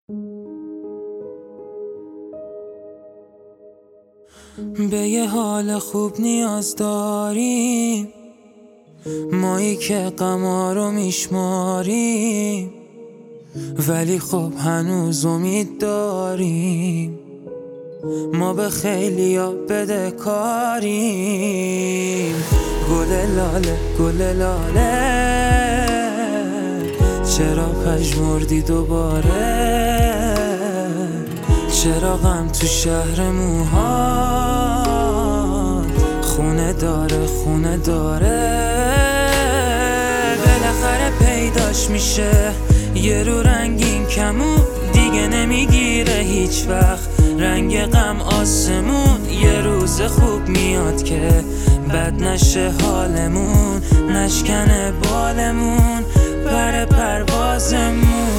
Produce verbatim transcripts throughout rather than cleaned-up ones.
به یه حال خوب نیاز داریم، مایی که غما رو میشماریم، ولی خب هنوز امید داریم. ما به خیلیا بده کاریم. گل لاله گل لاله چرا پژمردی دوباره؟ چرا غم تو شهر موهات خونه داره خونه داره؟ بالاخره پیداش میشه یه رو رنگین کمون دیگه نمیگیره هیچ وقت رنگ غم آسمون. یه روز خوب میاد که بد نشه حالمون، نشکنه بالمون پر پروازمون.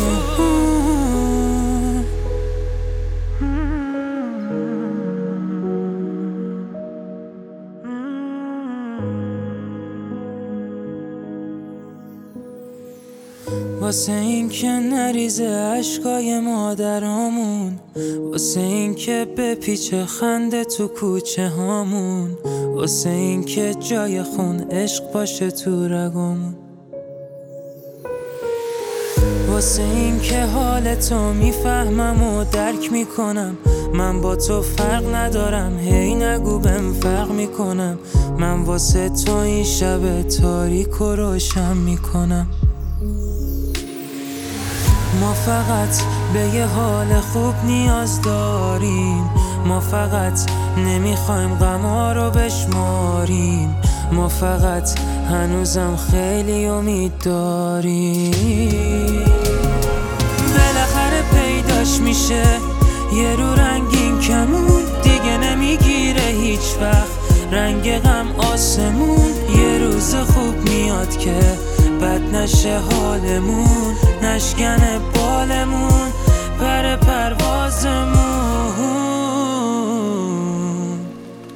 واسه این که نریزه عشقای مادرامون، واسه این که بپیچه خنده تو کوچه هامون، واسه این که جای خون عشق باشه تو رگامون، واسه این که حال تو میفهمم و درک میکنم. من با تو فرق ندارم، هی نگو بهم فرق میکنم. من واسه تو این شب تاریک و روشن میکنم. ما فقط به یه حال خوب نیاز داریم، ما فقط نمیخوایم غما رو بشماریم، ما فقط هنوزم خیلی امید داریم. بالاخره پیداش میشه یه رو رنگین کمون دیگه نمیگیره هیچ وقت رنگ غم آسمون. یه روز خوب میاد که بد نشه حالمون، نشکنه بالمون پر پروازمون.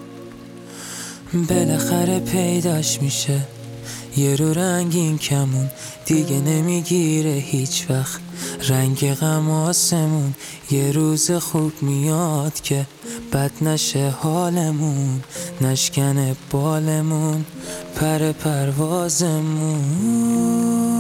بالاخره پیداش میشه یه رو رنگین کمون دیگه نمیگیره هیچ وقت رنگ غم آسمون. یه روز خوب میاد که بد نشه حالمون، نشکنه بالمون پر پروازمون.